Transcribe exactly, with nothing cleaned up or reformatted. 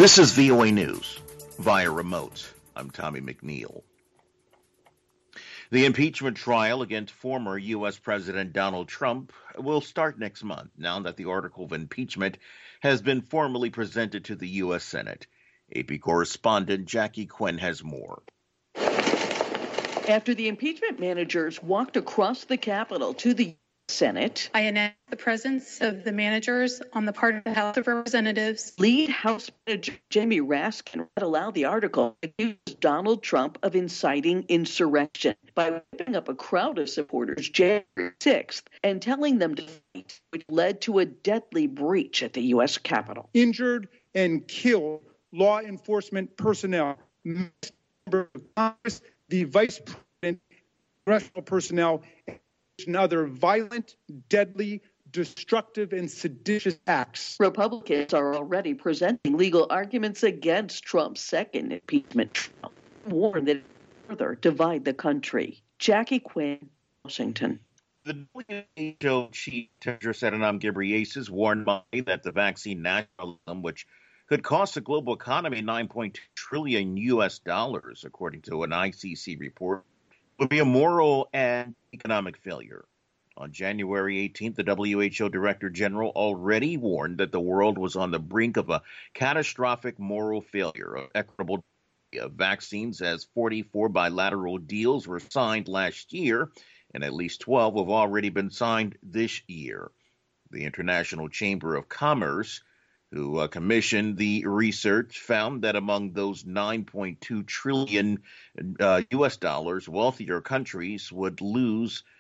This is V O A News via remote. I'm Tommy McNeil. The impeachment trial against former U S. President Donald Trump will start next month, now that the article of impeachment has been formally presented to the U S. Senate. A P correspondent Jackie Quinn has more. After the impeachment managers walked across the Capitol to the Senate, I announced the presence of the managers on the part of the House of Representatives. Lead House Manager Jamie Raskin read aloud the article accused Donald Trump of inciting insurrection by whipping up a crowd of supporters January sixth and telling them to fight, which led to a deadly breach at the U S. Capitol. Injured and killed law enforcement personnel, members of Congress, the vice president, congressional personnel, and other violent, deadly, destructive, and seditious acts. Republicans are already presenting legal arguments against Trump's second impeachment trial, warn that it will further divide the country. Jackie Quinn, Washington. The W H O chief Tedros Adhanom Ghebreyesus warned Monday that the vaccine nationalism, which could cost the global economy nine point two trillion U S dollars, according to an I C C report, would be a moral and economic failure. On January eighteenth, the W H O Director General already warned that the world was on the brink of a catastrophic moral failure of equitable vaccines, as forty-four bilateral deals were signed last year, and at least twelve have already been signed this year. The International Chamber of Commerce, who uh, commissioned the research, found that among those nine point two trillion uh, U S dollars, wealthier countries would lose